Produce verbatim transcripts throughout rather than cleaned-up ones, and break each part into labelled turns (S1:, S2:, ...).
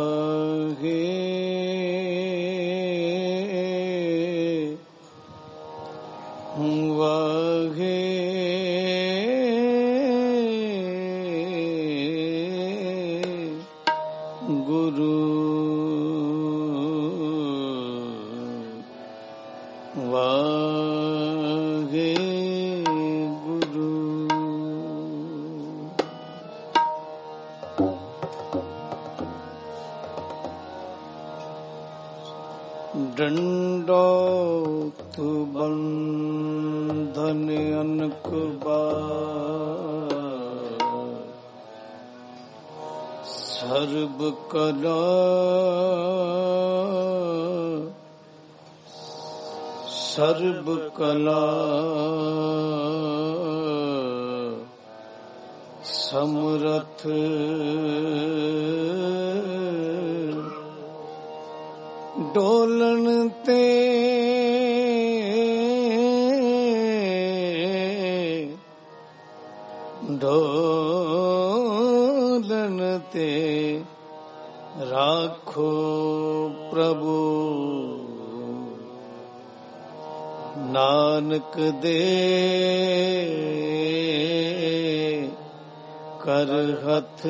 S1: ਵਾਹੇ ਗੁਰੂ ਵਾਹੇ ਗੁਰੂ। ਡੰਡੋਤ ਬੰਧਨ ਅਨਕ ਬਾਰ ਸਰਬ ਕਲਾ ਸਰਬ ਕਲਾ ਸਮਰਥ ਡੋਲਣ ਤੇ ਡੋਲਣ ਤੇ ਰਾਖੋ ਪ੍ਰਭੂ ਨਾਨਕ ਦੇ ਕਰ ਹੱਥ।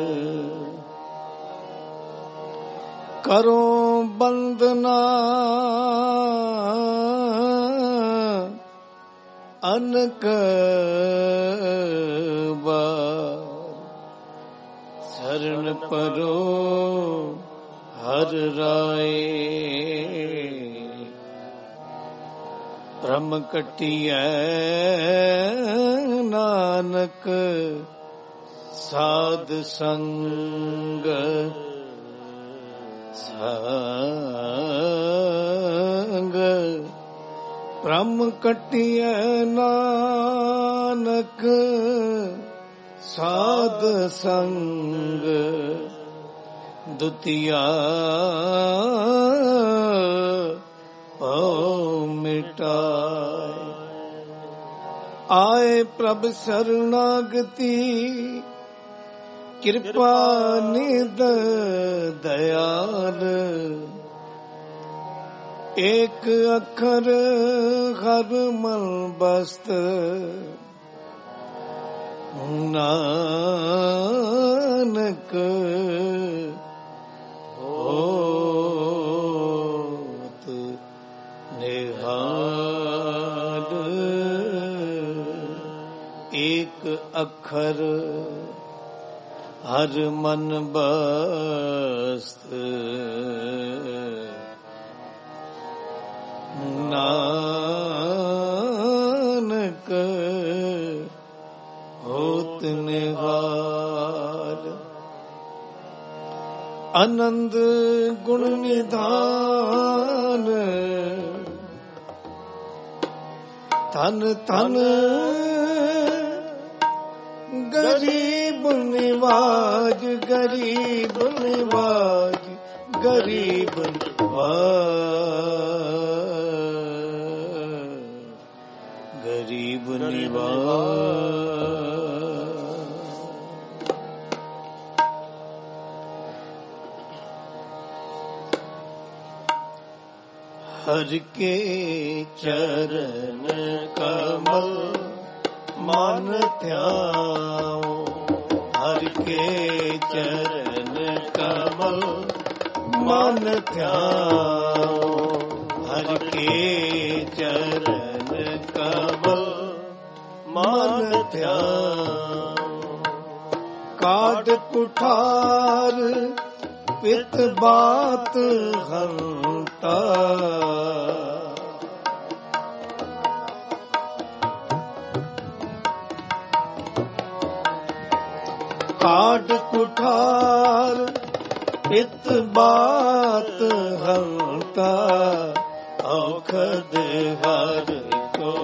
S1: ਕਰੋ ਬੰਦਨਾ ਅਨਕ ਬਾਰ ਸ਼ਰਨ ਪਰੋ ਹਰ ਰਾਏ ਬ੍ਰਹਮ ਕਟਿਐ ਨਾਨਕ ਸਾਧ ਸੰਗ ਸੰਗ ਬ੍ਰਹਮ ਕਟਿਐ ਨਾਨਕ ਸਾਧ ਸੰਗ ਦੁਤੀਆ ਭਉ ਮਿਟਾਏ। ਆਏ ਪ੍ਰਭ ਸਰਨਾਗਤੀ ਕਿਰਪਾ ਨਿਧ ਦਇਆਲ ਏਕ ਅੱਖਰ ਹਰ ਮਨ ਬਸਤ ਨਾਨਕ ਹੋਤ ਨਿਹਾਲ। ਏਕ ਅੱਖਰ ਹਰ ਮਨ ਬਸਤ ਨਾਨਕ ਹੋਤ ਨਿਹਾਲ। ਆਨੰਦ ਗੁਣ ਨਿਧਾਨ ਧਨ ਧਨ ਗਰੀਬ ਨਿਵਾਜ ਗਰੀਬ ਨਿਵਾਜ ਗਰੀਬ ਨਿਵਾਜ ਗਰੀਬ ਨਿਵਾਜ। ਹਰ ਕੇ ਚਰਨ ਕਮਲ ਮਨ ਧਿਆਓ। ਹਰ ਕੇ ਚਰਨ ਕਮਲ ਮਨ ਧਿਆਓ। ਹਰ ਕੇ ਚਰਨ ਕਮਲ ਮਨ ਧਿਆਓ। ਕਾਢ ਕੁਠਾਰ ਪਿਤ ਬਾਤ ਹੰਤਾ। ਕਾਢ ਕੁਠਾਰ ਪਿਤ ਬਾਤ ਹੰਤਾ। ਔਖਦ ਹਰ ਕੋ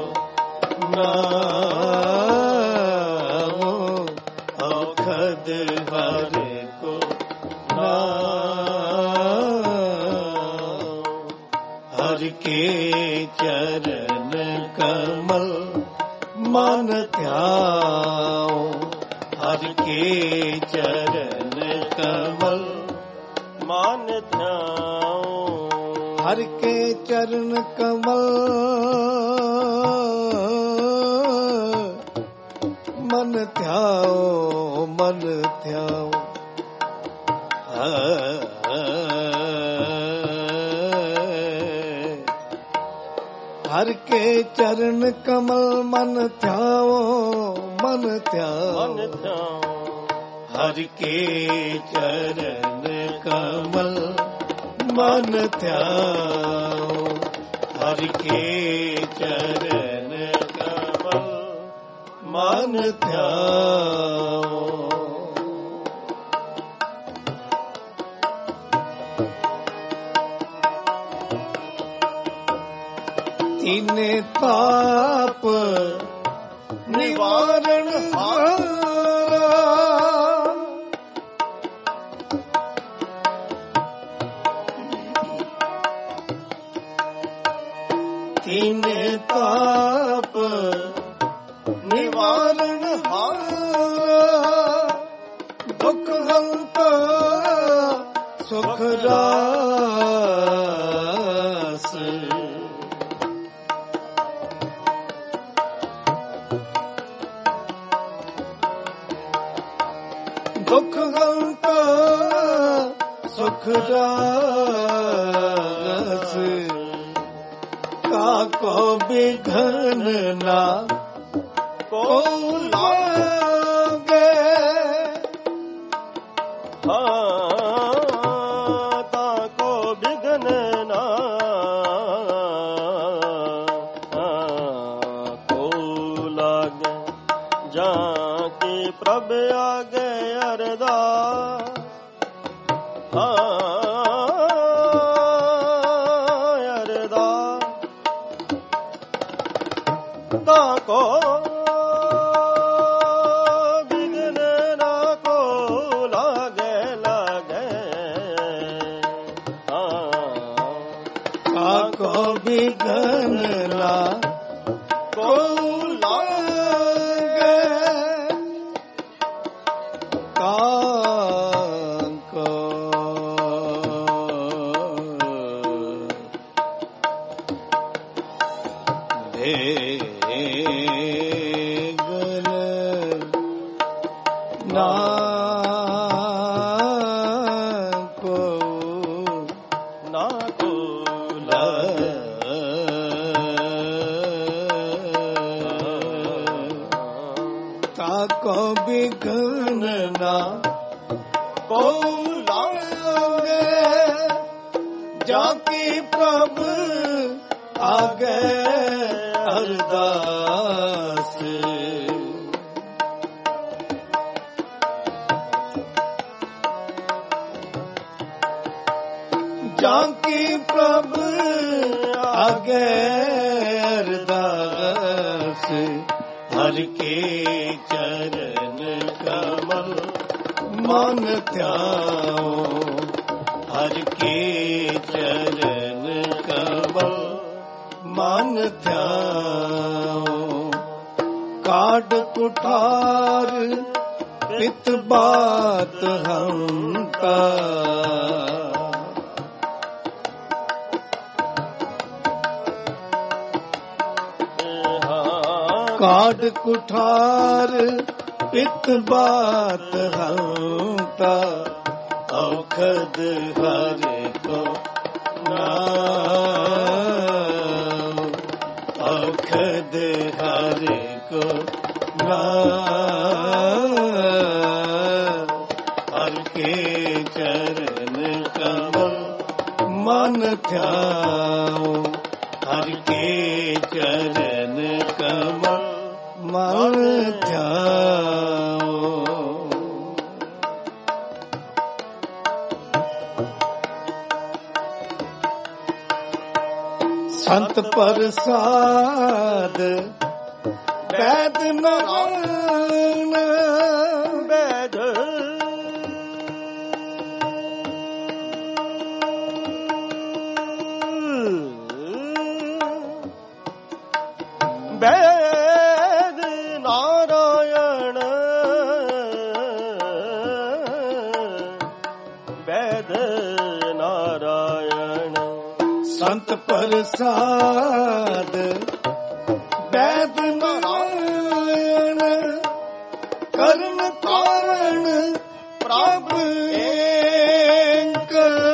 S1: ਨਾਮੋ। ਔਖਦ ਹਰ ਕੋ ਨਾਮ। ਹਰ ਕੇ ਚਰਨ ਕਮਲ ਮਨ ਧਿਆਓ। ਹਰ ਕੇ ਚਰਨ ਕਮਲ
S2: ਮਨ ਧਿਆਉ।
S1: ਹਰ ਕੇ ਚਰਨ ਕਮਲ ਮਨ ਧਿਆਉ ਮਨ ਧਿਆਉ। ਹਰ ਕੇ ਚਰਨ ਕਮਲ ਮਨ ਧਿਆਉ ਮਨ ਧਿਆਉ।
S2: ਮਨ ਧਿਆਉ
S1: ਹਰ ਕੇ ਚਰਨ ਕਮਲ ਮਨ ਧਿਆਉ। ਹਰ ਕੇ ਚਰਨ ਕਮਲ ਮਨ ਧਿਆਉ। ਤੀਨੇ ਤਾਪ ਨਿਵਾਰਨ ਹਾਰਾ। ਤੀਨੇ ਤਾਪ ਨਿਵਾਰਨ ਹਾਰਾ। ਦੁਖ ਹੰਤ ਸੁਖ ਰਾਸ। ਦੁਖ ਹੰਤ ਸੁਖ ਰਾਸ। ਕਾਕੋ ਬਿਘਨ ਨਾ ਕੋ ਲਾਗੇ।
S2: ਹਾਂ ਤਾਕੋ ਬਿਘਨ ਨਾ ਕੋ ਲਾਗੇ। ਜਾਂ ਕੀ ਪ੍ਰਭ ਆਗੇ ਅਰਦਾਸ। ਤਾਕੋ ਬਿਘਨ ਨਾ ਕੋ ਲਾਗੇ ਲਾਗੇ।
S1: ਤਾਕੋ ਬਿਘਨ ਨਾ ਕੋ ਲਾਗੇ। ਤਾਕੋ ਨਾ ਕੋ
S2: ਨਾ ਕੋ
S1: ਤਾਕੋ ਬਿਘਨ ਨਾ ਕੋ ਲਾਗੇ। ਜਾਂ ਕੀ ਪ੍ਰਭ ਆਗੇ ਅਰਦਾਸ। ਜਾਂ ਕੀ ਪ੍ਰਭ ਆਗੇ ਅਰਦਾਸ। ਹਰ ਕੇ ਚਰਨ ਕਮਲ ਮਨ ਧਿਆਉ। ਹਰ ਕੇ ਚਰਨ ਕਮਲ ਮਨ ਧਿਆਉ। ਕਾਢ ਕੁਠਾਰ ਪਿਤ ਬਾਤ ਹੰਤਾ। ਕਾਢ ਕੁਠਾਰ ਪਿਤ ਬਾਤ ਹੰਤਾ। ਔਖਦ ਹਰ ਕੋ ਨਾਮ। ਔਖਦ ਹਰ ਕੋ ਨਾਮ। ਹਰ ਕੇ ਚਰਨ ਕਮਲ ਮਨ ਧਿਆਉ। ਹਰ ਕੇ ਚਰਨ ਕਮਲ ਮਨ ਧਿਆਉ। ਸੰਤ ਪ੍ਰਸਾਦ ਵੈਦ ਨਾਰਾਇਣ।
S2: ਵੈਦ ਵੈਦ ਨਾਰਾਇਣ। ਵੈਦ नारायण
S1: संत प्रसाद वैद नारायण करण कारण प्रभ एक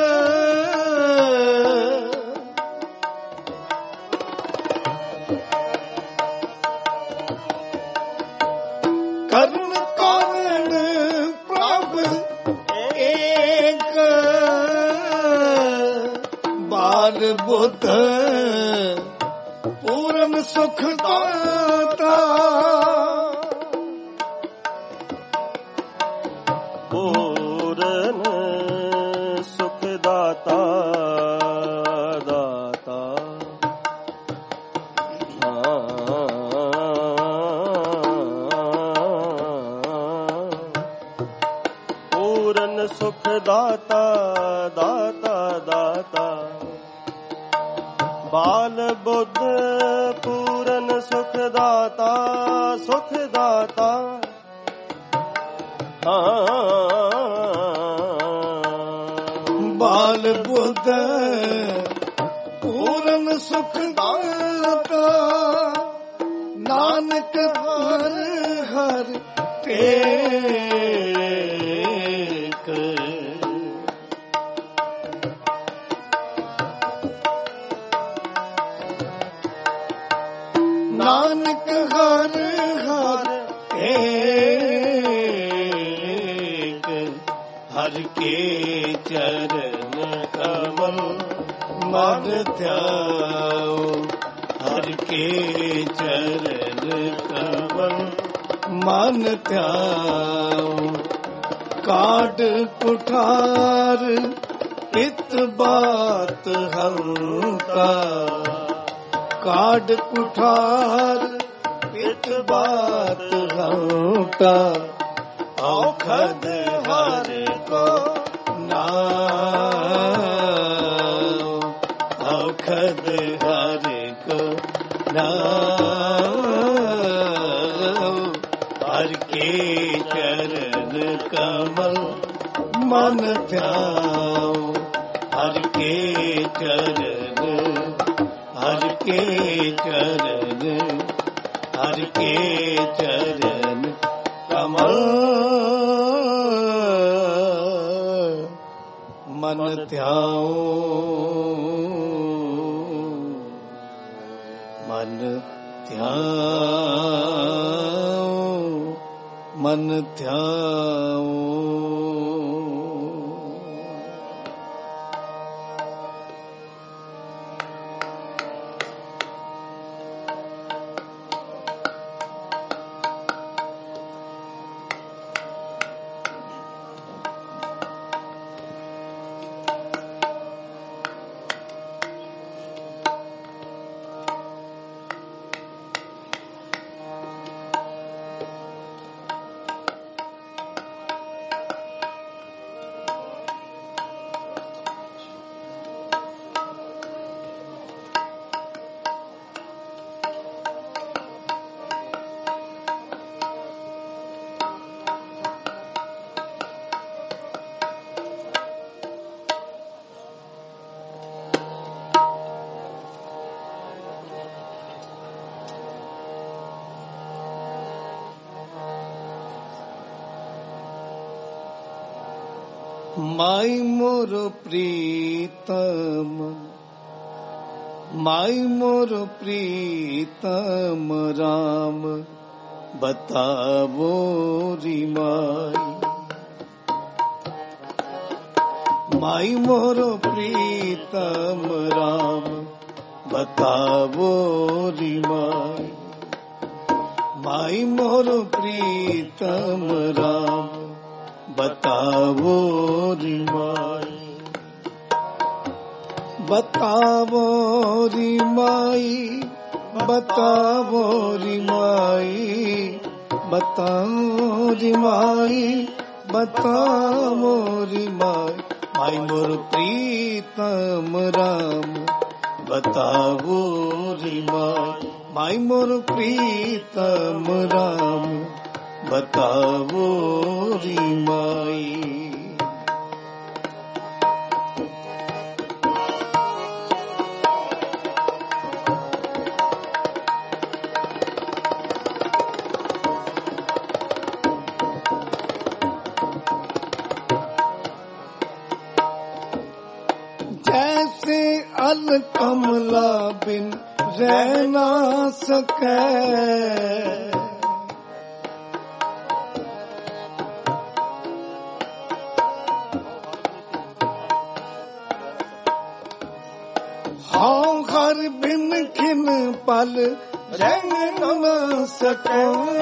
S1: करण कारण प्रभ एक बाल बुद्ध पूर्ण सुख दाता
S2: पूर्ण सुख दाता दाता पूर्ण सुख दाता दाता दाता बाल बुद्ध पूर्ण सुख दाता सुख दाता
S1: बाल बुद्ध पूर्ण सुख दाता नानक हर हर टेक नानक हर हर एक हर के चरण कमल मन ध्याओ हर के चरण कमल मन ध्याओ काट कुठार इत बात हंता काट कुठार पित बात हंता औखद हर को नाम औखद हर को नाम हर के चरण कमल मन ध्याओ हर के चरण हर के चरण हर के चरण कमल मन ध्याओ मन ध्याओ मन ध्याओ माई मोर प्रीतम माई मोर प्रीतम राम बतावो री माई माई मोर प्रीतम राम बतावो री माई माई मोर प्रीतम राम बतावो री माई बतावो री माई बतावो री माई बताओ री माई बतावो री माई माई मोर प्रीतम राम बतावो री माई माई मोर प्रीतम राम बतावो री माई ऐसे अल कमला बिन रह ना सके। हाँ हर बिन खिन पल रह न सके।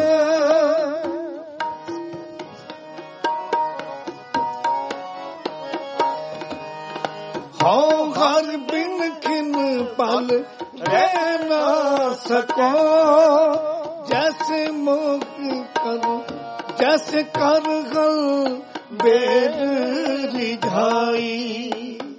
S1: हाँ हर बिन खिन पल रह न सको। जैसे मोग कर जैसे कर गल बेर रिझाई।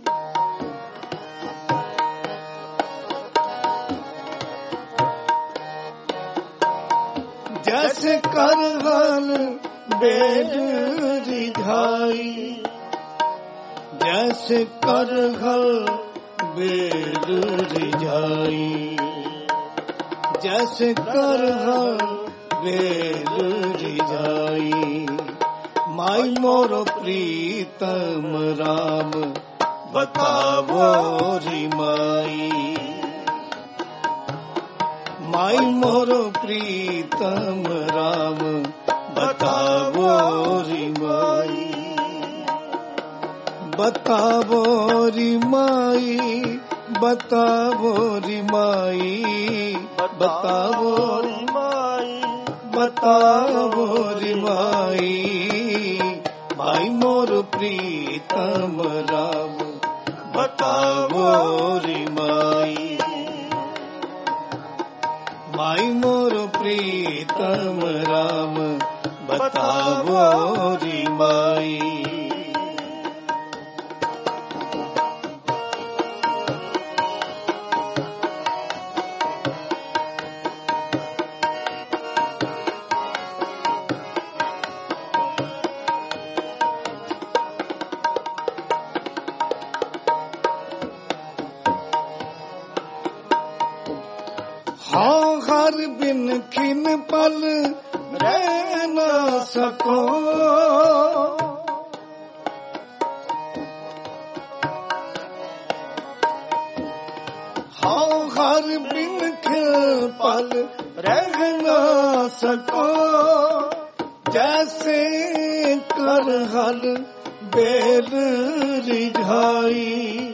S1: जैसे करहल बेल रिझाई। जैसे करहल बेल रिझाई। जैसे करहल बेल रिझाई। माई मोर प्रीतम राम बतावो री माई। माई मोरो प्रीतम राम बतावो री माई। बतावो री माई। बतावो री माई। बतावो री माई। बतावो री माई। माई मोरो प्रीतम राम बतावो री माई। माई मोर प्रीतम राम बतावो री माई। हाँ हर बिन खिन पल रह न सको। हाँ हर बिन खिन पल रह न सको। जैसे करहल बेल रिझाई।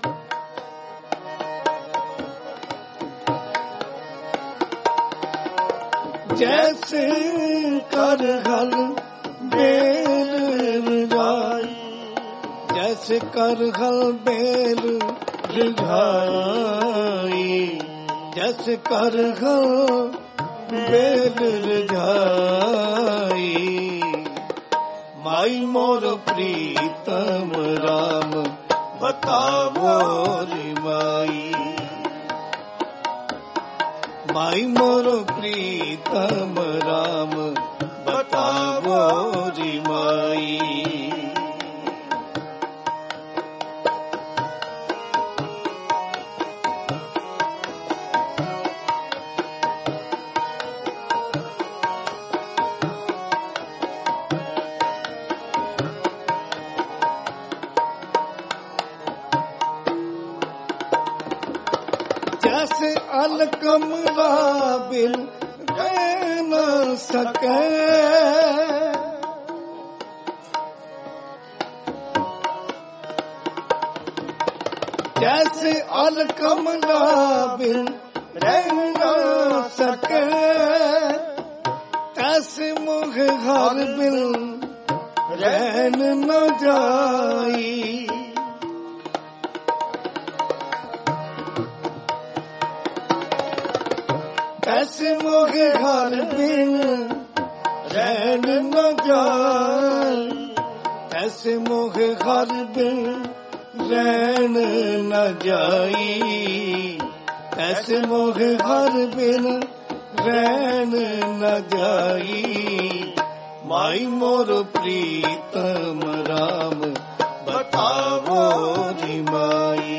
S1: जैसे करहल बेल रिझाई। जैसे करहल बेल रिझाई। जैसे करहल बेल रिझाई। माई मोर प्रीतम राम बतावो री माई। माई मोर प्रीतम राम बतावो री माई। जैसे अल कमला बिन रह न सके। जैसे अल कमला बिन रह न सके। तैसे मुख हर बिन रहन न जाई। ऐसे मोहे घर बिन रहन न जाई। ऐसे मोहे घर बिन रहन न जाई। ऐसे मोहे घर बिन रहन न जाई। माई मोर प्रीतम राम बतावो री माई।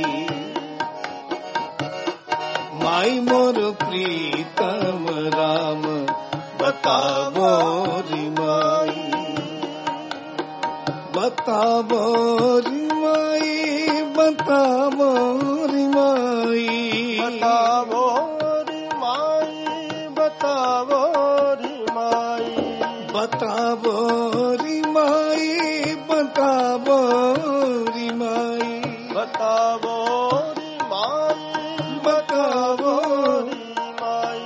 S1: माई मोर प्रीतम राम बतावो री माई। बतावो री माई। बतावो री माई,
S2: बतावो री माई, बतावो री माई,
S1: बतावो री माई, बतावो री माई,
S2: बतावो री माई, बतावो री माई,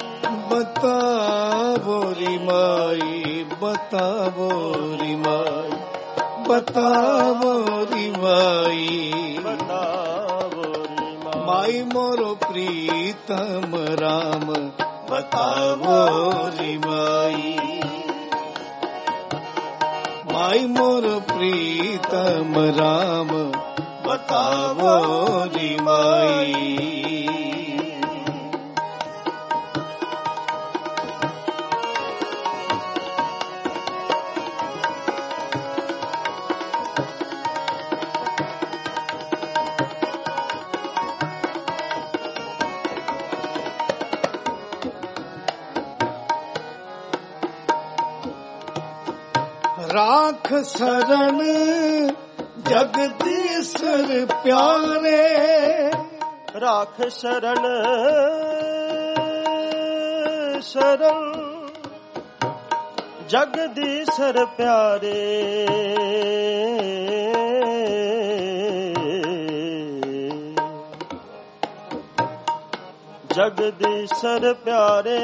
S1: बतावो री माई, बतावो री माई, बतावो री माई,
S2: बतावो री माई,
S1: माई मोरो प्रीतम राम, बतावो री माई, माई मोरो प्रीतम राम, बतावो री माई। राख शरण जगदीश्वर प्यारे,
S2: राख शरण शरण जगदीशर प्यारे, जगदीशर प्यारे,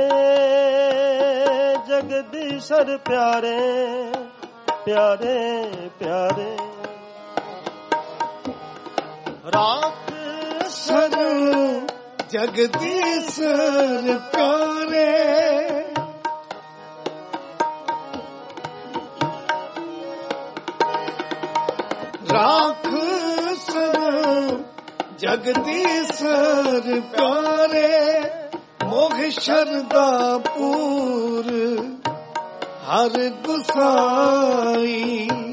S2: जगदीशर प्यारे, प्यारे प्यारे, राख
S1: शरण जगदीश्वर प्यारे, राख शरण जगदीश्वर प्यारे, मोह शरदा पूर हर गुसाई,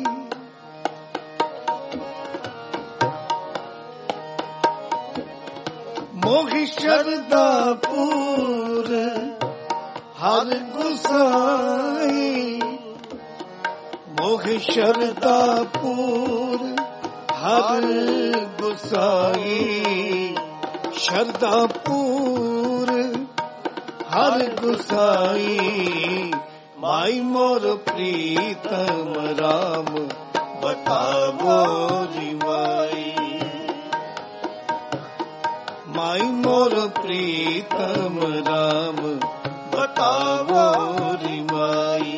S1: मोह शरदा पूर हर गुसाई, मोह शरदा पूर हर गुसाई, शरदा पूर हर गुसाई, माई मोर प्रीतम राम, बतावो री माई, माई मोर प्रीतम राम, बतावो री माई,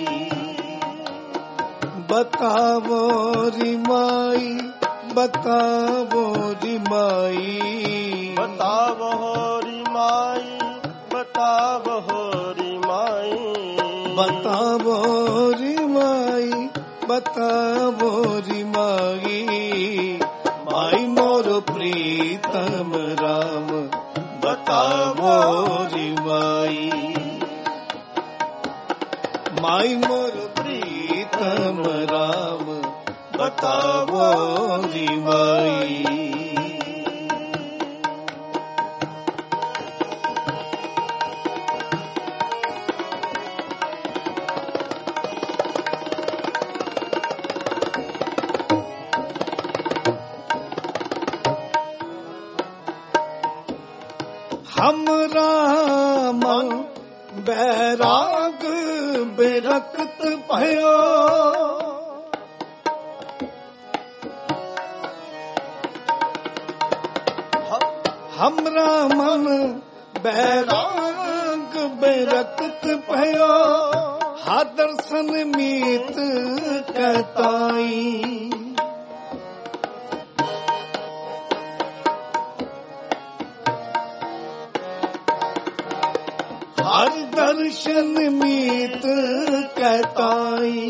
S1: बतावो री माई, बतावो री माई,
S2: बतावो री माई, बतावो री माई,
S1: बतावो री माई, बतावो री माई, माई मोर प्रीतम राम, बतावो री माई, माई मोर प्रीतम राम, बतावो री माई। हम राम बैराग बिरक्त भयो, हमरा मन बैराग बिरक्त भयो, हा दर्शन मीत कहताई, हर दर्शन मीत कहताई,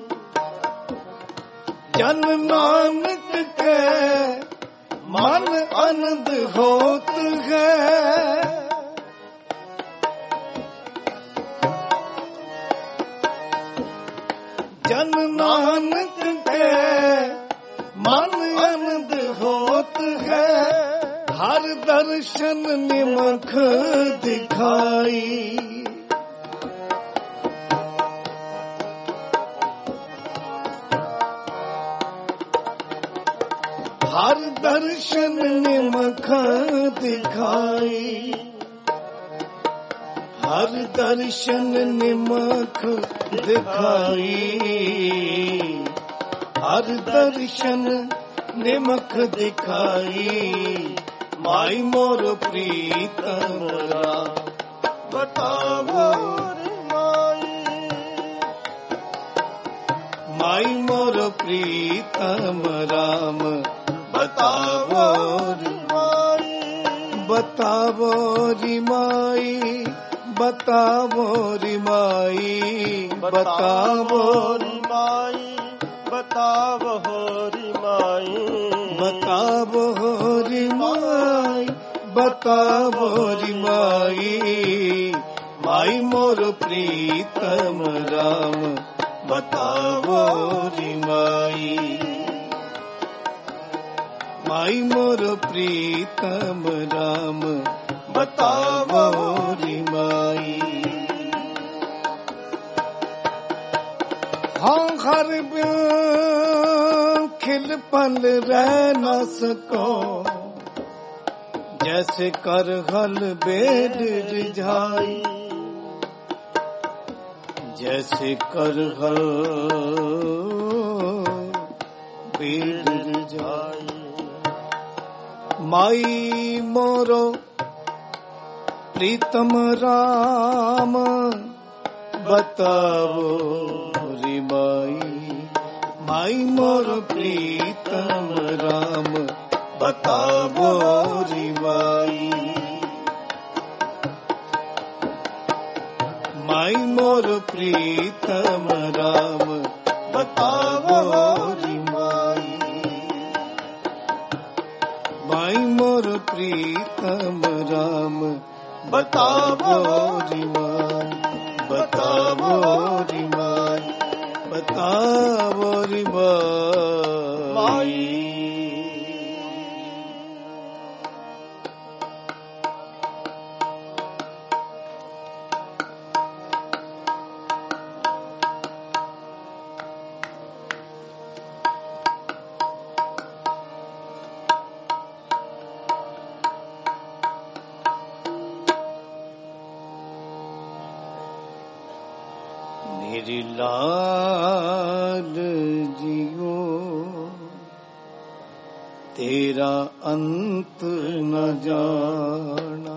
S1: जन नानक के मन आनंद होत है, जन नानक के मन आनंद होत है, हर दर्शन निमख दिखाई, हर हर दर्शन निमख दिखाई, हर दर्शन निमख दिखाई, हर दर्शन निमख दिखाई, माई मोर प्रीतम राम बतावो रे माई, माई मोर प्रीतम राम बतावो रे माई, बतावो रे माई, बतावो रे माई, बतावो रे माई, बतावो रे माई, बतावो रे माई, बतावो रे माई, माई मोर प्रीतम राम बतावो रे माई, माई मोर प्रीतम राम बतावो रे माई। हाँ हर बिन खिल पल रह न सको, जैसे कर हल बेद रिझाई, जैसे कर हल बेद रिझाई, माई मोरो प्रीतम राम बतावो रे माई, माई मोर प्रीतम राम बतावो रे माई, माई मोर प्रीतम राम बतावो रे माई, माई मोर प्रीतम राम बतावो रे माई, बतावो रे माई, बतावो रे माई। मेरी लाल जियो तेरा अंत न जाना,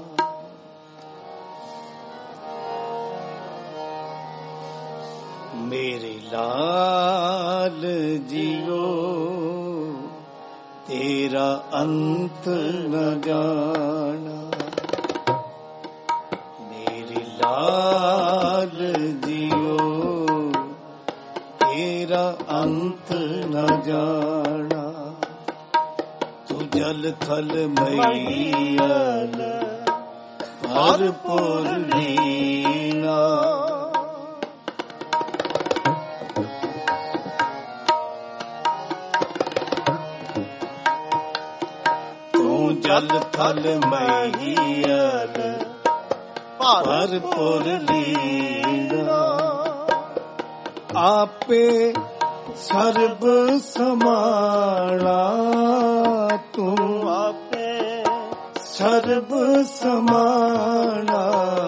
S1: मेरे लाल जियो तेरा अंत न जाना, मेरे लाल जियो तेरा अंत न जाना, तू जल थल मैयल भरपूर लीना, तू जल थल मैयल भरपूर लीना, आपे सर्ब समाना, तू आपे सर्ब समाना,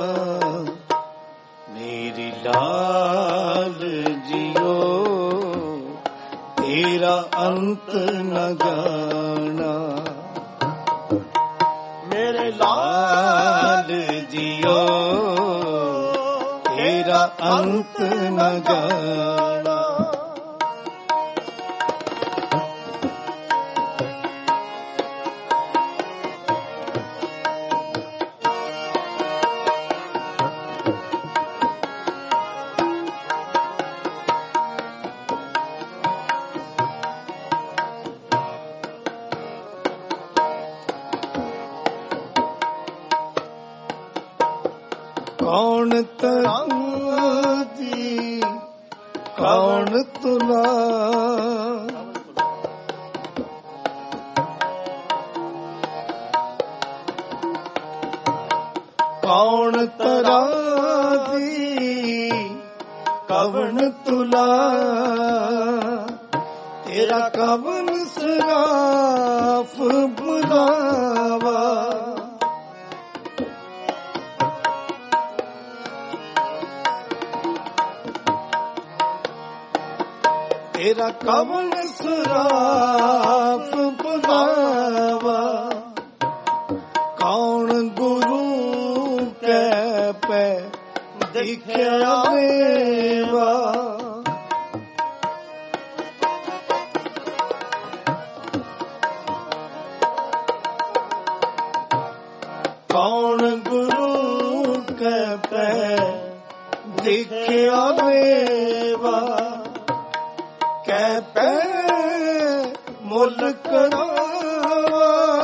S1: मेरी लाल जियो तेरा अंत न जाना, मेरे लाल जियो तेरा अंत न जाना, कौन तराजी कौन तुला, कौन तराजी कौन तुला, ਤੇਰਾ ਕਵਨ ਸਰਾਫ ਬੁਲਾਵਾ, ਤੇਰਾ ਕਵਨ ਸਰਾਫ ਬੁਲਾਵਾ, ਕੌਣ ਗੁਰੂ ਕੈ ਪੈ ਦਿਖਿਆ ਦੇਵਾ, ਕੌਣ ਗੁਰੂ ਕੈ ਪੈ ਦਿਖਿਆ ਦੇਵਾ, ਕੈ ਪੈ ਮੁੱਲ ਕਰਾਵਾ,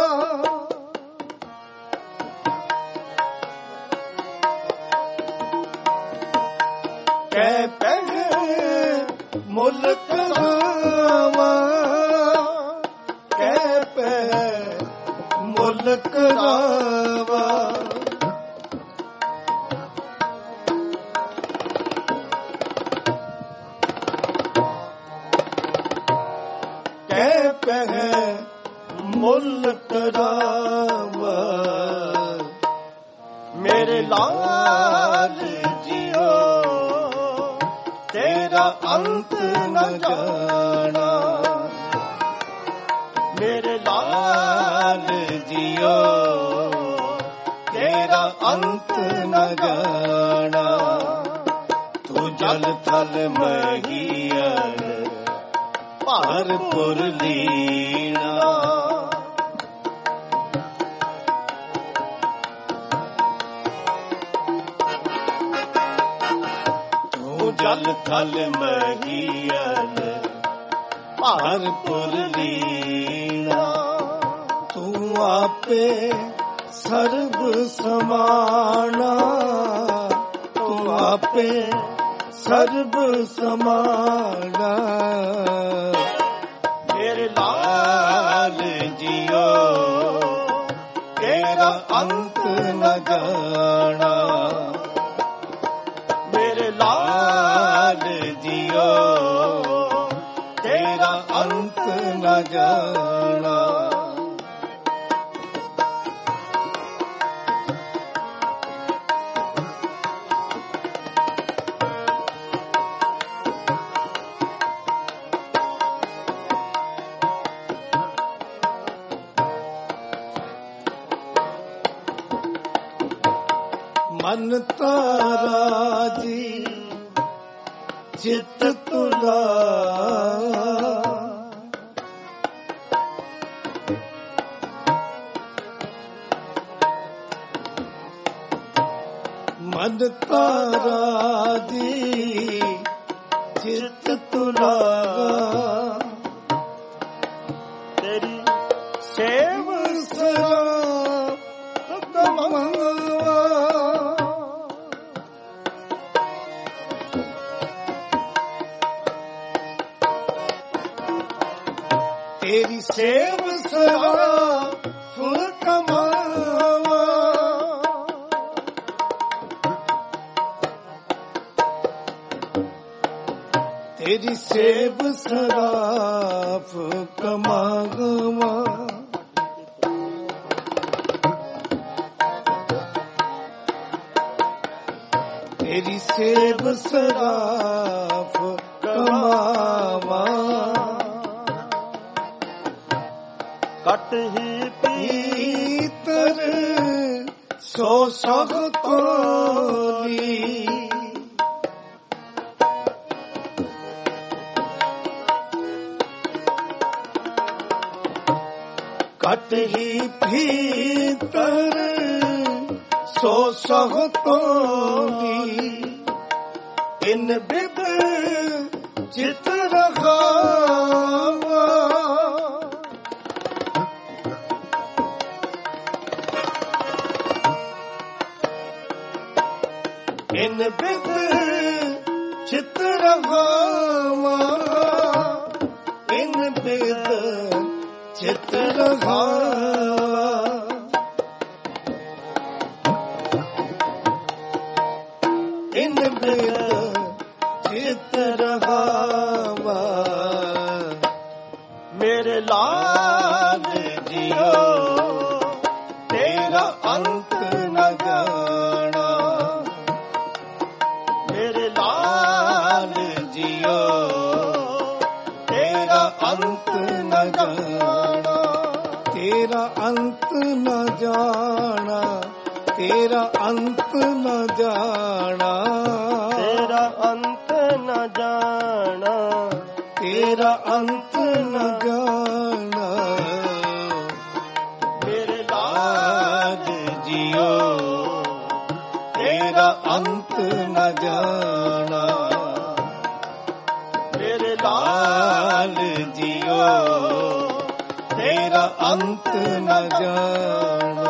S1: ਕੈ ਪੈ ਮੁੱਲ ਕਰਾਵਾ, ਕੈ ਪੈ ਮੁੱਲ ਕਰਾਵਾ, ਕੈ ਪੈ ਮੁੱਲ ਕਰਾਵਾ, ਮੇਰੇ ਲਾਲ ਜੀਓ ਤੇਰਾ ਅੰਤ ਨ ਜਾਣਾ, ਮੇਰੇ ਲਾਲ ਜੀਓ ਤੇਰਾ ਅੰਤ ਨ ਜਾਣਾ, ਤੂੰ ਜਲ ਥਲ ਮਹੀਅਨ ਭਰਪੁਰ ਲੀਣਾ, ਤੂੰ ਜਲ ਥਲ ਮਹੀਅਨ ਭਰਪੁਰ ਲੀਣਾ, ਤੂੰ ਆਪੇ ਸਰਬ ਸਮਾਣਾ, ਤੂੰ ਆਪੇ ਸਰਬ ਸਮਾਣਾ, ਮੇਰੇ ਲਾਲ ਜੀਓ ਤੇਰਾ ਅੰਤ ਨ ਜਾਣਾ, ਮੇਰੇ ਲਾਲ ਜੀਓ ਤੇਰਾ ਅੰਤ ਨ ਜਾਣਾ, ਮਨ ਤਾਰਾ ਜੀ ਚਿਤ ਤੁਲਾ, ਮਨ ਤਾਰਾ ਜੀ ਚਿਤ ਤੁਲਾ, ਤੇਰੀ ਸੇਵ ਸਰਾ ਕਮਾਵਾ, ਤੇਰੀ ਸੇਵ ਸਰਾ ਫੁਲ ਕਮਾਵਾ, ਤੇਰੀ ਸੇਵ ਸਰਾਫ ਕਮਾਵਾ, ਤੇਰੀ ਸੇਵ ਸਰਾਫ ਕਮਾਵਾ, ਕਟ ਹੀ ਪੀਤਰ ਸੋ ਸਖਤੋਲੀ, ਕਟ ਹੀ ਭੀਤਰ ਸੋ ਸਖਤੋਲੀ, ਇਨ ਬਿਦ ਚਿਤ ਰਖਾਵਾ, ਇਨ ਬਿਦ ਚਿਤ ਰਖਾਵਾ, ਇਨ ਬਿਦ ਚਿਤ ਰਖਾਵਾ, ਇਨ ਬਿਦ ਚਿਤ ਰਖਾਵਾ, ਲਾਲ ਜੀਓ ਤੇਰਾ ਅੰਤ ਨ ਜਾਣਾ। ਮੇਰੇ ਲਾਲ ਜੀਓ ਤੇਰਾ ਅੰਤ ਨ ਜਾਣਾ। ਤੇਰਾ ਅੰਤ ਨ ਜਾਣਾ, ਤੇਰਾ ਅੰਤ ਨ ਜਾਣਾ।
S2: ਤੇਰਾ ਅੰਤ ਨ ਜਾਣਾ,
S1: ਤੇਰਾ ਅੰਤ ਨ ਜਾਣਾ।
S2: ਮੇਰੇ ਲਾਲ
S1: ਜੀਓ ਤੇਰਾ ਅੰਤ ਨ ਜਾਣਾ।
S2: ਮੇਰੇ
S1: ਲਾਲ ਜੀਓ ਤੇਰਾ ਅੰਤ ਨ ਜਾਣਾ।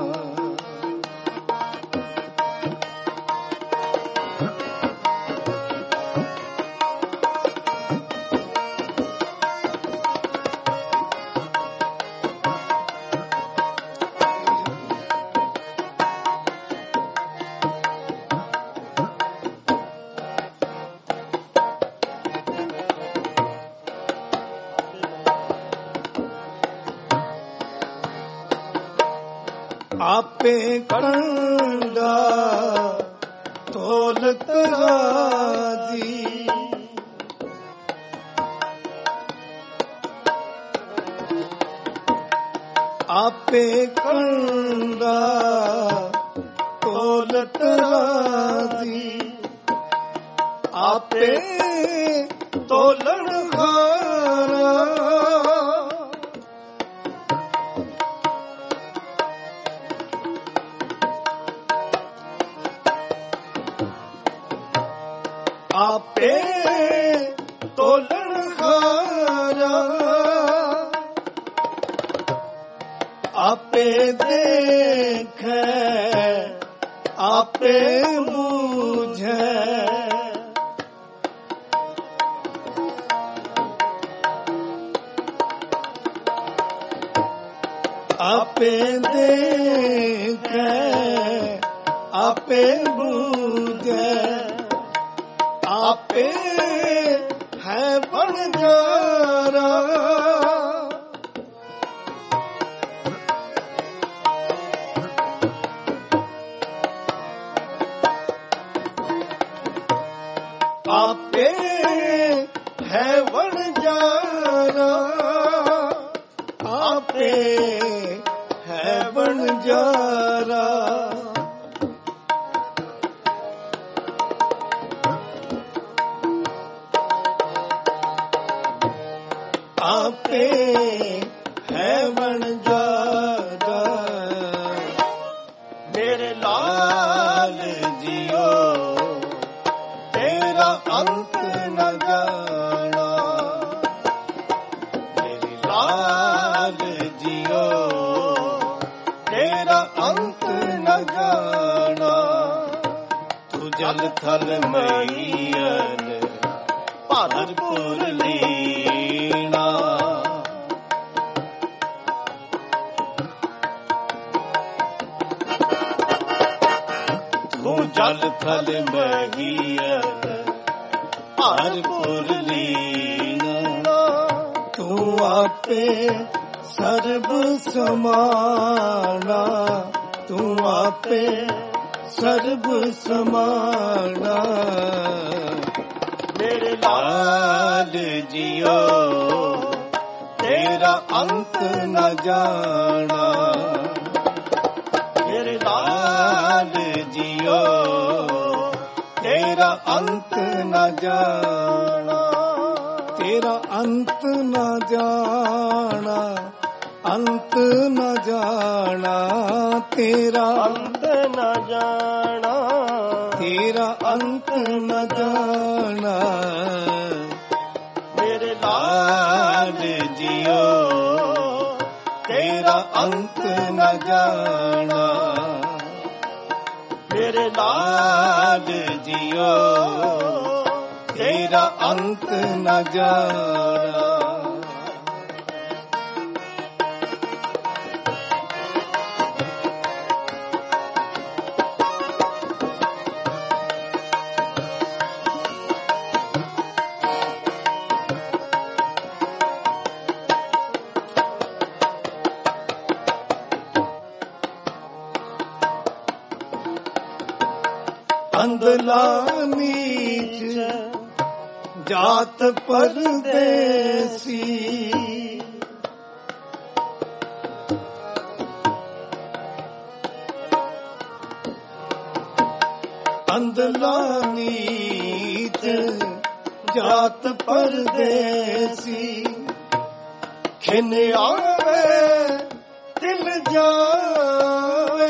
S1: ਆਪੇ ਕੰਡਾ ਤੋਲਤ ਰਾਜੀ। ਆਪੇ ਕੰਡਾ ਤੋਲਤ ਰਾਜੀ। ਆਪੇ ਤੋਲਣ ਹਾਰਾ। ਆਪੇ ਤੋਲਣ ਹਾਰਾ। ਆਪੇ ਦੇਖੈ ਆਪੇ ਬੂਝੈ। ਆਪੇ ਦੇਖੈ ਆਪੇ ਬੂਝੈ। ਆਪੇ ਹੈ ਬਣਜਾਰਾ। ਆਪੇ ਹੈ ਬਣਜਾਰਾ। ਆਪੇ ਹੈ ਬਣਜਾਰਾ। ਆਪੇ ਹੈ ਬਣਜਾਰਾ। ਮੇਰੇ ਲਾਲ ਜੀਓ ਤੇਰਾ ਅੰਤ ਨ ਜਾਣਾ। ਮੇਰੇ ਲਾਲ ਜੀਓ ਤੇਰਾ ਅੰਤ ਨ ਜਾਣਾ। ਤੂੰ ਜਲ ਥਲ ਮਈਅਨ ਭਰਪੂਰ ਲੀਣਾ। ਤੂੰ ਜਲ ਥਲ ਮਈਅਨ ਭਰਪੂਰ ਲੀਣਾ। ਤੂੰ ਆਪੇ ਸਰਬ ਸਮਾਣਾ। ਤੂੰ ਆਪੇ ਸਰਬ ਸਮਾਣਾ। ਮੇਰੇ ਲਾਲ ਜੀਓ ਤੇਰਾ ਅੰਤ ਨ ਜਾਣਾ। ਮੇਰੇ ਲਾਲ ਜੀਓ ਤੇਰਾ ਅੰਤ ਨ ਜਾਣਾ। ਤੇਰਾ ਅੰਤ ਨ ਜਾਣਾ। ਅੰਤ ਨ ਜਾਣਾ। ਤੇਰਾ
S2: ਅੰਤ ਨ ਜਾਣਾ।
S1: ਤੇਰਾ ਅੰਤ ਨ ਜਾਣਾ।
S2: ਮੇਰੇ ਲਾਲ
S1: ਜੀਓ ਤੇਰਾ ਅੰਤ ਨ ਜਾਣਾ। ਮੇਰੇ ਲਾਲ ਜੀਓ ਤੇਰਾ ਅੰਤ ਨ ਜਾਣਾ। ਅੰਧਲਾ ਨੀਚ ਜਾਤ ਪਰਦੇਸੀ। ਅੰਧਲਾ ਨੀਚ ਜਾਤ ਪਰਦੇਸੀ। ਖਿਨ ਆਵੇ ਦਿਲ ਜਾਵੇ,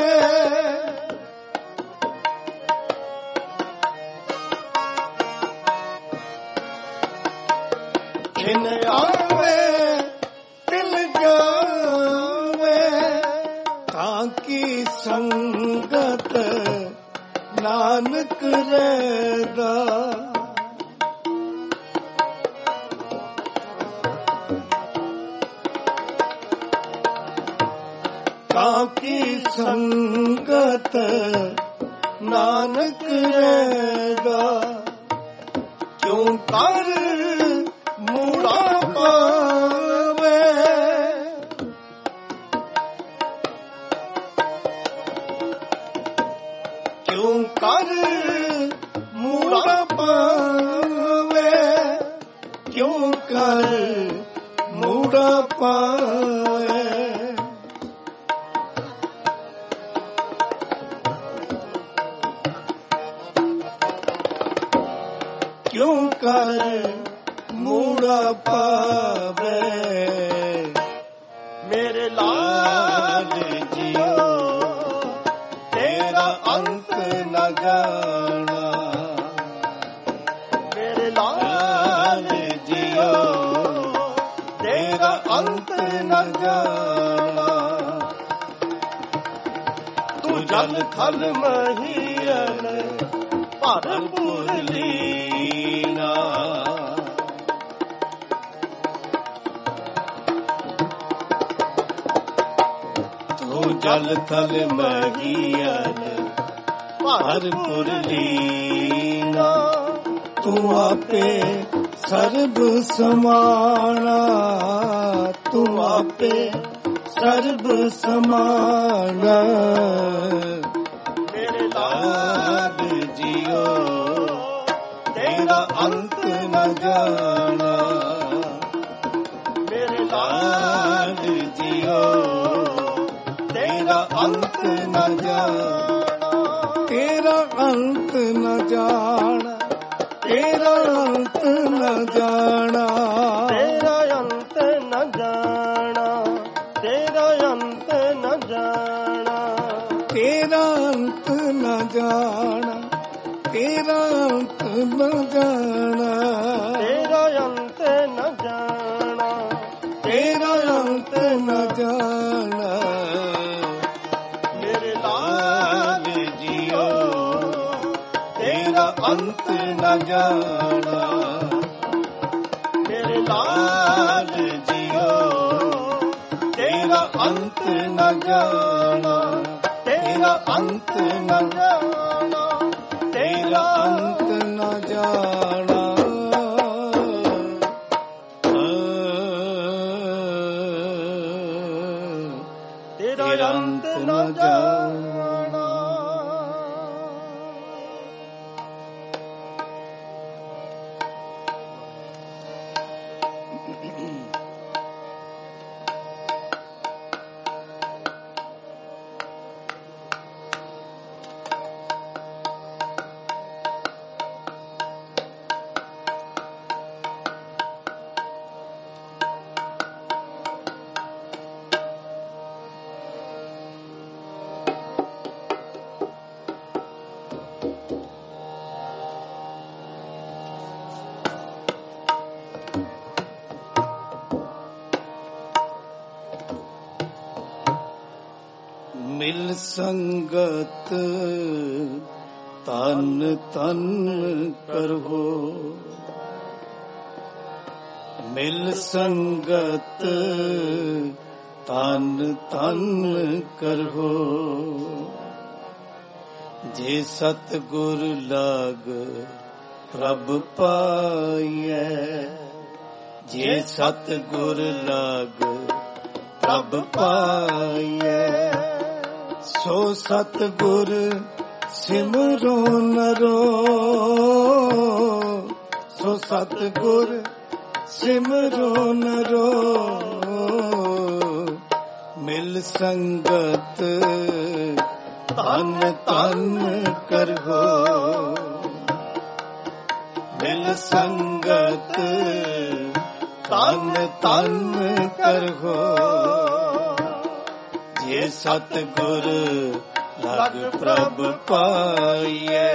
S1: ਖਿਨ ਆਵੇ ਦਿਲ ਜਾਵੇ। ਤਾਂ ਕੀ ਸੰਗਤ ਨਾਨਕ ਰਹਿਦਾ, ਤਾਂ ਕੀ ਸੰਗਤ ਨਾਨਕ ਰਹਿਦਾ। ਕਿਉਂ ਕਰ ਮੂੜਾ ਪਾਵੇ, ਕਿਉਂ ਕਰ ਮੂੜਾ ਪਾਵੇ, ਕਿਉਂ ਕਰ ਮੂੜਾ ਪਾਵੇ। ਕਿਉਂ ਕਰ ਮੂੜਾ ਪਾਵੇ। ਮੇਰੇ ਲਾਲ ਜੀਓ ਤੇਰਾ ਅੰਤ ਨ ਜਾਣਾ, ਮੇਰੇ ਲਾਲ ਜੀਓ ਤੇਰਾ ਅੰਤ ਨ ਜਾਣਾ। ਤੂੰ ਜਲ ਥਲ ਮਹੀਰਨ ਭਰਪੂਰ ਲੀਨਾ, ਤੂੰ ਜਲ ਥਲ ਮਹੀਰਨ ਭਰਪੂਰ ਲੀਨਾ। ਤੂੰ ਆਪੇ ਸਰਬ ਸਮਾਣਾ, ਤੂੰ ਆਪੇ ਸਰਬ ਸਮਾਣਾ। ਮੇਰੇ ਲਾਲ ਜੀਓ ਤੇਰਾ ਅੰਤ ਨ ਜਾਣਾ, ਮੇਰੇ ਲਾਲ ਜੀਓ ਤੇਰਾ ਅੰਤ ਨ ਜਾਣਾ। ਤੇਰਾ ਅੰਤ ਨ ਜਾਣਾ, ਤੇਰਾ ਅੰਤ ਨ ਜਾਣਾ, ਤੇਰਾ ਅੰਤ ਨ ਜਾਣਾ, ਤੇਰਾ ਅੰਤ ਨ ਜਾਣਾ। ਤੇਰਾ ਅੰਤ ਨ ਜਾਣਾ, ਤੇਰਾ ਅੰਤ ਨ ਜਾਣਾ, ਤੇਰਾ ਅੰਤ ਨ ਜਾਣਾ, ਤੇਰਾ ਅੰਤ ਨ ਜਾਣਾ। ਮੇਰੇ ਲਾਲ ਜੀਓ ਤੇਰਾ ਅੰਤ ਨ ਜਾਣਾ, ਮੇਰੇ ਲਾਲ ਜੀਓ ਤੇਰਾ ਅੰਤ ਨ ਜਾਣਾ, ਤੇਰਾ ਅੰਤ ਨ ਜਾਣਾ, ਤੇਰਾ ਅੰਤ ਨ ਜਾਣਾ। ਤੇਰਾ ਅੰਤ ਨ ਜਾਣਾ। ਮਿਲ ਸੰਗਤ ਤਨ ਤਨ ਕਰੋ, ਮਿਲ ਸੰਗਤ ਤਨ ਤਨ ਕਰੋ। ਜੇ ਸਤਿਗੁਰ ਲਾਗ ਪ੍ਰਭ ਪਾਈਐ, ਜੇ ਸਤਿਗੁਰ ਲਾਗ ਪ੍ਰਭ ਪਾਈਐ। ਸੋ ਸਤਿਗੁਰ ਸਿਮਰੋ ਨਰੋ ਸੋ ਸਤਿਗੁਰ ਸਿਮਰੋ ਨਰੋ ਮਿਲ ਸੰਗਤ ਤਨ ਤਨ ਕਰੋ ਮਿਲ ਸੰਗਤ ਤਨ ਤਨ ਕਰੋ ਜੇ ਸਤਿਗੁਰ ਲਗ ਪ੍ਰਭ ਪਾਈਐ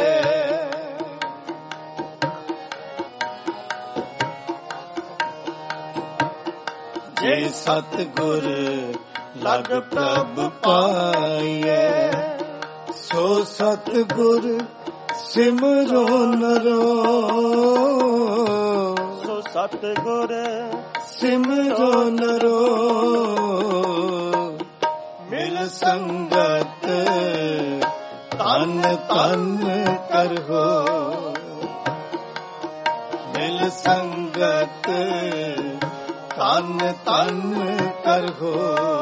S1: ਜੇ ਸਤਿਗੁਰ ਲਗ ਪ੍ਰਭ ਪਾਈਐ ਸੋ ਸਤਿਗੁਰ ਸਿਮਰੋ ਨਰੋ
S2: ਸੋ ਸਤਿਗੁਰ
S1: ਸਿਮਰੋ ਨਰੋ ਮਿਲ ਸੰਗਤ ਤਨ ਤਨ ਕਰੋ ਮਿਲ ਸੰਗਤ ਤਨ ਤਨ ਕਰੋ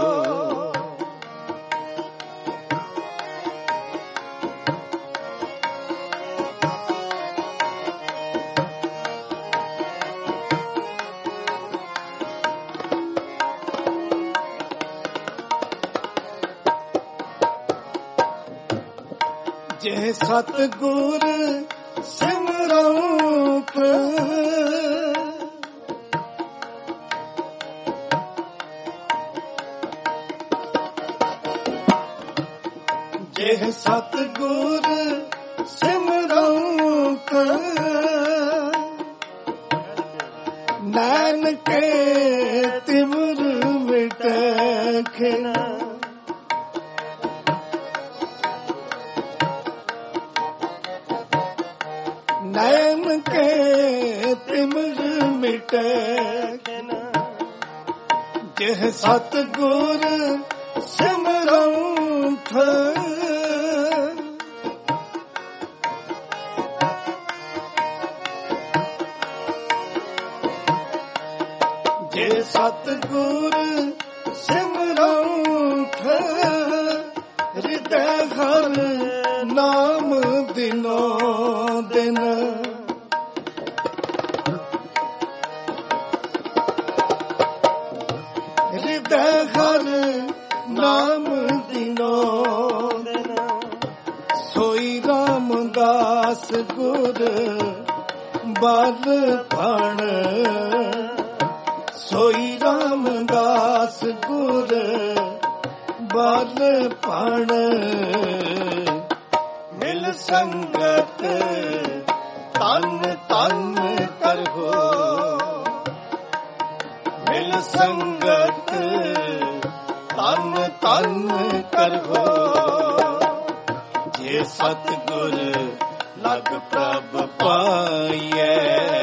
S1: ਜੇ ਸਤਿਗੁਰ ਸਿਮਰੰਤ ਜੇ ਸਤਿਗੁਰ ਸਿਮਰੰਤ ਨਾਨਕੇ ਤਿਮਰ ਮਿਟੈ ਖਿਨ ਨੈਣ ਕੇ ਤਿਮਰ ਮਿਟੈ ਜਿਹ ਸਤਿਗੁਰ ਸਿਮਰੰਤ ਜੇ ਸਤਿਗੁਰ ਸਿਮਰੰਤ ਹਿਰਦੈ ਹਰ ਨਾਮ ਦਿਨੋ ਦਿਨ ਹਿਰਦੈ ਹਰ ਨਾਮ ਦਿਨੋ ਦਿਨ ਸੋਈ ਰਾਮਦਾਸ ਗੁਰ ਬਲ ਫਣ ਸੋਈ ਰਾਮਦਾਸ ਗੁਰ ਬਲ ਫਣ ਮਿਲ ਸੰਗਤ ਤਨ ਤਨ ਕਰੋ ਮਿਲ ਸੰਗਤ ਤਨ ਤਨ ਕਰੋ ਜੇ ਸਤਿਗੁਰ ਲਗ ਪ੍ਰਭ ਪਾਈਐ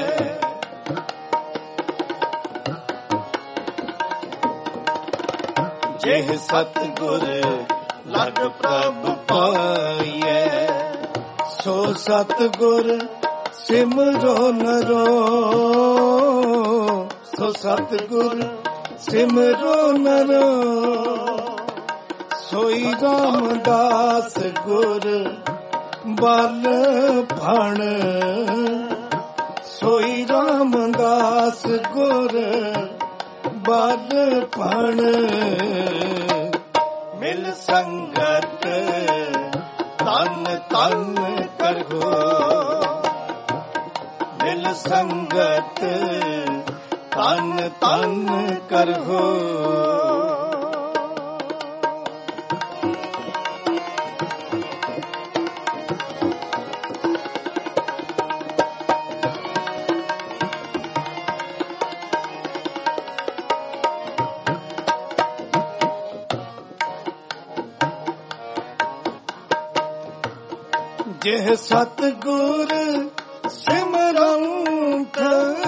S1: ਜੇ ਸਤਿਗੁਰ ਲਗ ਪ੍ਰਭ ਪਾਈਐ ਸੋ ਸਤਿਗੁਰ ਸਿਮਰੋ ਨਰੋ ਸੋ ਸਤਿਗੁਰ ਸਿਮਰੋ ਨਰੋ ਸੋਈ ਰਾਮਦਾਸ ਗੁਰ ਬਲ ਫਣ ਸੋਈ ਰਾਮਦਾਸ ਗੁਰ ਬਲ ਫਣ ਮਿਲ ਸੰਗਤ ਤਨ ਤਨ ਕਰੋ ਮਿਲ ਸੰਗਤ ਤਨ ਤਨ ਕਰੋ ਜਿਹ ਸਤਿਗੁਰ ਸਿਮਰੰਤ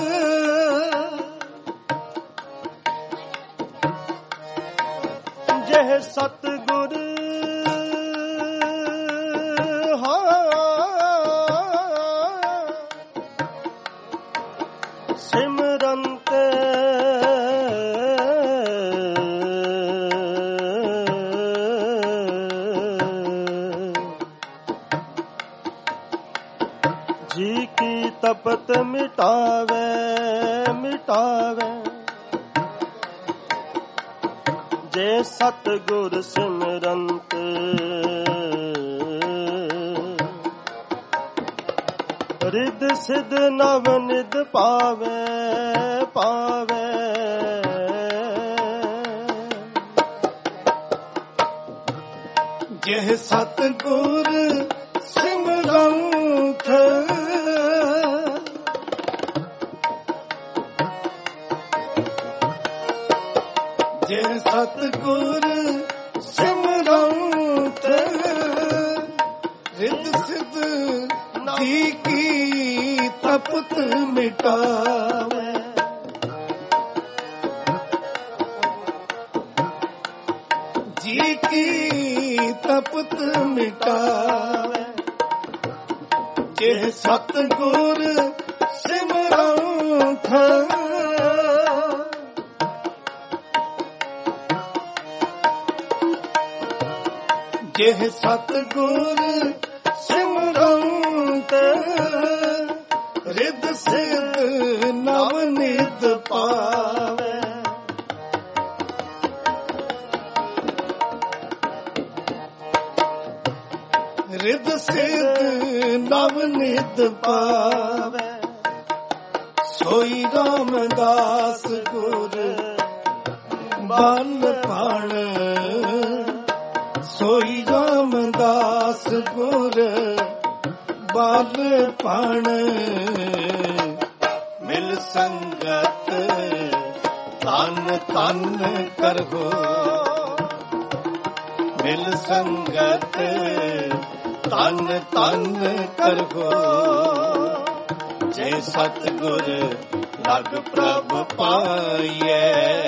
S2: ਜਿਹ ਸਤਿਗੁਰ ਸਿਮਰੰਤ ਤਪਤ ਮਿਟਾਵੇ ਮਿਟਾਵੇ। ਜੇ ਸਤਿਗੁਰ ਸਿਮਰੰਤ ਰਿੱਧ ਸਿੱਧ ਨਵ ਨਿਧ ਪਾਵੇ ਪਾਵੇ।
S1: ਜੇ ਸਤਿਗੁਰ ਸਿਮਰੰਤ ਜੇ ਸਤਿਗੁਰ ਸਿਮਰੰਤ ਰਿੱਧ ਸਿੱਧ ਜੀ ਕੀ ਤਪਤ ਮਿਟਾਵੇ। ਜੀ ਕੀ ਤਪਤ ਮਿਟਾਵੇ। ਜੇ ਸਤਿਗੁਰ ਸਿਮਰੰਤ ਜੇ ਸਤਿਗੁਰ ਸਿਮਰੰਤ ਰਿੱਧ ਸਿੱਧ ਨਵ ਨਿਧ ਪਾਵੇ। ਰਿੱਧ ਸਿੱਧ ਨਵ ਨਿਧ ਪਾਵੇ। ਸੋਈ ਰਾਮਦਾਸ ਗੁਰ ਬਲ ਭਾਣ ਸੋਈ ਰਾਮਦਾਸ ਗੁਰ ਬਲ ਭਾਣ। ਮਿਲ ਸੰਗਤ ਤਨ ਤਨ ਕਰੋ ਮਿਲ ਸੰਗਤ ਤਨ ਤਨ ਕਰੋ। ਜੇ ਸਤਿਗੁਰ ਲਗ ਪ੍ਰਭ ਪਾਈਐ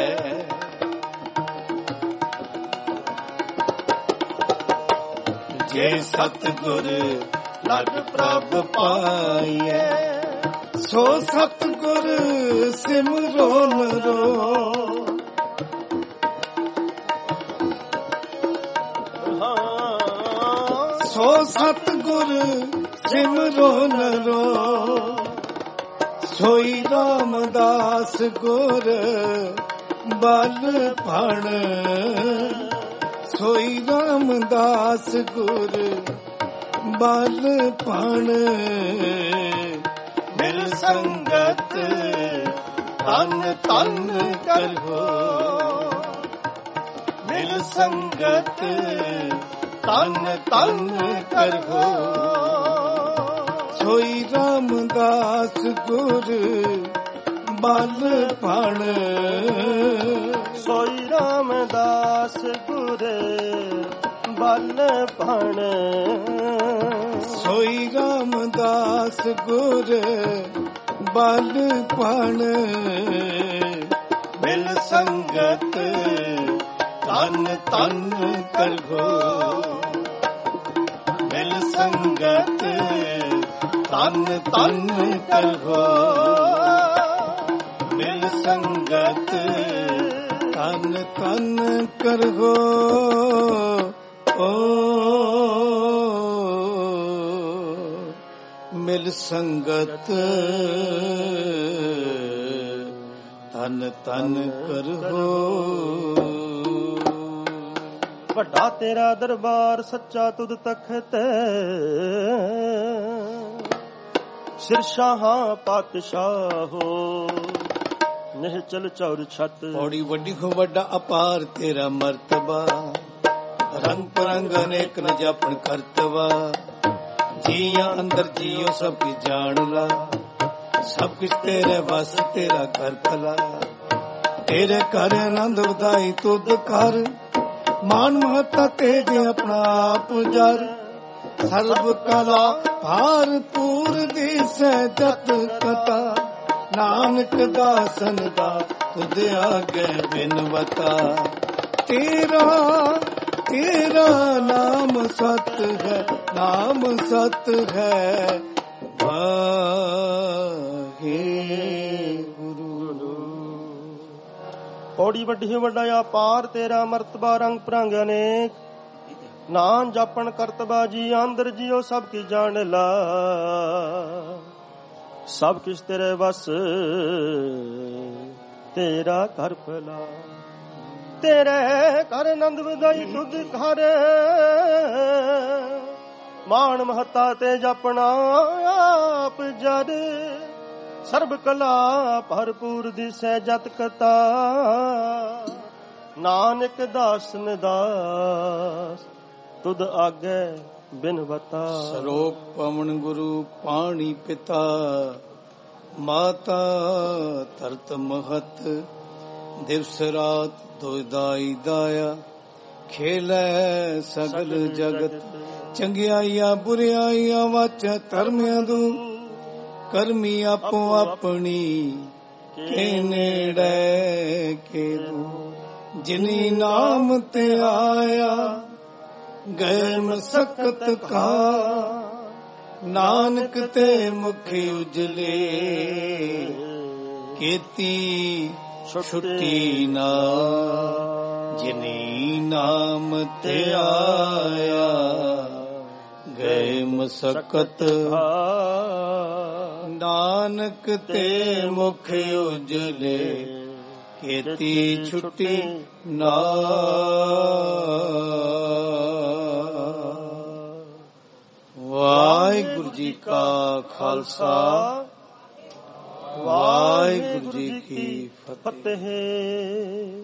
S1: ਜੇ ਸਤਿਗੁਰ ਲਗ ਪ੍ਰਭ ਪਾਈਐ। ਸੋ ਸਤਿਗੁਰ ਸਿਮਰੋ ਨਰੋ ਸੋ ਸਤਿਗੁਰ ਸਿਮਰੋ ਨਰੋ। ਸੋਈ ਰਾਮਦਾਸ ਗੁਰ ਬਲ ਭਾਣ ਸੋਈ ਰਾਮਦਾਸ ਗੁਰ ਬਲ ਭਾਣ। ਮਿਲ ਸੰਗਤ ਤਨ ਤਨ ਕਰੋ ਮਿਲ ਸੰਗਤ ਤਨ ਤਨ ਕਰੋ। ਸੋਈ ਰਾਮਦਾਸ ਗੁਰ ਬਲ ਭਾਣ
S2: ਸੋਈ ਰਾਮਦਾਸ ਗੁਰ ਬਲ ਭਾਣ।
S1: ਸੋਈ ਰਾਮਦਾਸ ਗੁਰ ਬਲ ਭਾਣ। ਮਿਲ ਸੰਗਤ ਤਨ ਤਨ ਕਰੋ ਮਿਲ ਸੰਗਤ ਤਨ ਤਨ ਕਰੋ ਮਿਲ ਸੰਗਤ ਤਨ ਤਨ ਕਰੋ। ਓ ਮਿਲ ਸੰਗਤ ਤਨ ਤਨ ਕਰੋ।
S2: ਵੱਡਾ ਤੇਰਾ ਦਰਬਾਰ ਸੱਚਾ ਤੁਧ ਤਖਤ ਸਿਰਸ਼ਾਹਾਂ ਪਾਤਸ਼ਾਹੋ ਨਿਹਚਲ ਚੌਰ ਛਤ।
S1: ਪੌੜੀ ਵੱਡੀ ਖੋ ਵੱਡਾ ਅਪਾਰ ਤੇਰਾ ਮਰਤਬਾ ਰੰਗ ਪਰੰਗ ਅਨੇਕ ਨ ਜਾਪਣ ਕਰਤਵਾ। ਜੀਆਂ ਅੰਦਰ ਜੀਓ ਸਭ ਕੀ ਜਾਣ ਲਾ ਸਭ ਕੁਛ ਤੇਰੇ ਵਸ ਤੇਰਾ ਕਰ ਭਲਾ। ਤੇਰੇ ਘਰ ਆਨੰਦ ਵਧਾਈ ਤੁਧ ਕਰ ਮਾਨ ਮਹਤਾ ਤੇਜ ਆਪਣਾ ਆਪ ਜਰ। ਸਰਬ ਕਲਾ ਭਾਰਪੂਰ ਦਿਸੈ ਜਤ ਕਥਾ ਨਾਨਕ ਦਾਸਨ ਦਾ ਤੁਧ ਆਗੇ ਬਿਨਵਤਾ। ਤੇਰਾ ਤੇਰਾ ਨਾਮ ਸਤ ਹੈ ਨਾਮ ਸਤ ਹੈ ਵਾਹਿਗੁਰੂ।
S2: ਪੌੜੀ ਵੱਡੀ ਵੱਡਾ ਅਪਾਰ ਤੇਰਾ ਮਰਤਬਾ ਰੰਗ ਪ੍ਰੰਗ ਅਨੇਕ ਨਾਮ ਜਾਪਣ ਕਰਤਬਾ ਜੀ ਅੰਦਰ ਜੀਓ ਸਭ ਕੀ ਜਾਣ ਲਾ। ਸਭ ਕਿਛ ਤੇਰੇ ਵਸ ਤੇਰਾ ਘਰ ਭਲਾ। ਤੇਰੇ ਘਰ ਆਨੰਦ ਵਧਾਈ ਤੁਧ ਘਰ ਮਾਣ ਮਹੱਤਾ ਤੇ ਜਪਣਾ ਆਪ ਜਦ ਸਰਬ ਕਲਾ ਭਰਪੂਰ ਦਿਸੈ ਜਤ ਕਤਾ ਨਾਨਕ ਦਾਸ ਨਿਦਾਸ ਤੁਧ ਆਗੇ ਬਿਨਵਤਾ।
S1: ਸਰੋਪ ਪਵਨ ਗੁਰੂ ਪਾਣੀ ਪਿਤਾ ਮਾਤਾ ਧਰਤ ਮਹਤ ਦਿਵਸ ਰਾਤ ਦੁਇਦਾਈ ਦਾਇਆ ਖੇਲੈ ਸਗਲ ਜਗਤ ਚੰਗਿਆਈਆਂ ਬੁਰਿਆਈਆਂ ਵਾਚੈ ਧਰਮਿਆਂ ਦੂ ਕਰਮੀ ਆਪੋ ਆਪਣੀ ਕੇ ਨੇੜੇ ਕੇ ਦੂ ਜਿਨੀ ਨਾਮ ਤੇ ਆਇਆ ਗਏ ਮਸਕਤ ਕਾ ਨਾਨਕ ਤੇ ਮੁਖ ਉਜਲੇ ਕੀਤੀ ਛੁੱਟੀ ਨਾ ਜਿਨੀ ਨਾਮ ਤੇ ਆਇਆ ਗਏ ਮਸਕਤ ਨਾਨਕ ਤੇ ਮੁਖ ਉਜਲੇ ਕੀਤੀ ਛੁੱਟੀ ਨਾ। ਵਾਹਿਗੁਰੂ ਜੀ ਕਾ ਖਾਲਸਾ ਵਾਹਿਗੁਰੂ ਜੀ ਕੀ ਫਤਿਹ।